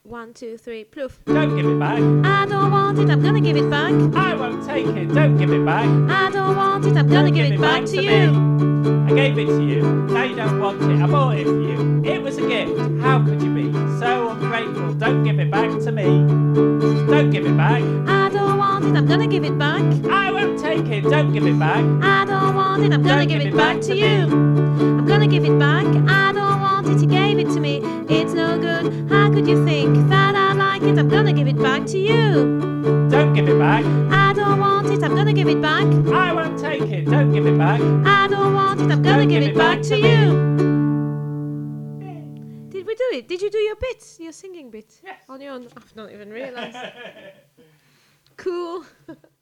1, 2, 3, ploof. Don't give it back. I don't want it, I'm gonna give it back. I won't take it. Don't give it back. I don't want it, I'm gonna give it back to you. Me. I gave it to you. Now you don't want it. I bought it for you. It was a gift. How could you be so ungrateful? Don't give it back to me. Don't give it back. I don't want it, I'm gonna give it back. I won't take it. Don't give it back. I don't want it, I'm gonna give it back to you. I'm gonna give it back. I don't want it, you gave it to me. It's no good. How could you think that I like it? I'm gonna give it back to you. Don't give it back. I don't want it, I'm gonna give it back. I won't take it. Don't give it back. I don't want it, I'm gonna give it back to you. Did we do it? Did you do your bit? Your singing bit? Yes. On your own? I've not even realised. Cool.